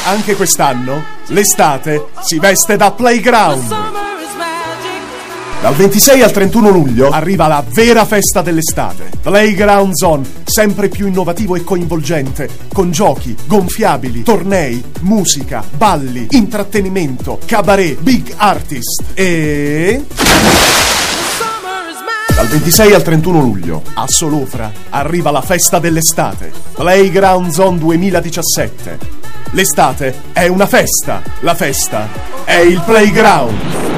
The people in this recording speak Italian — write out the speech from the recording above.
Anche quest'anno l'estate si veste da Playground. Dal 26 al 31 luglio arriva la vera festa dell'estate. Playground Zone, sempre più innovativo e coinvolgente, con giochi, gonfiabili, tornei, musica, balli, intrattenimento, cabaret, big artist e... Dal 26 al 31 luglio a Solofra arriva la festa dell'estate. Playground Zone 2017. L'estate è una festa, la festa è il Playground.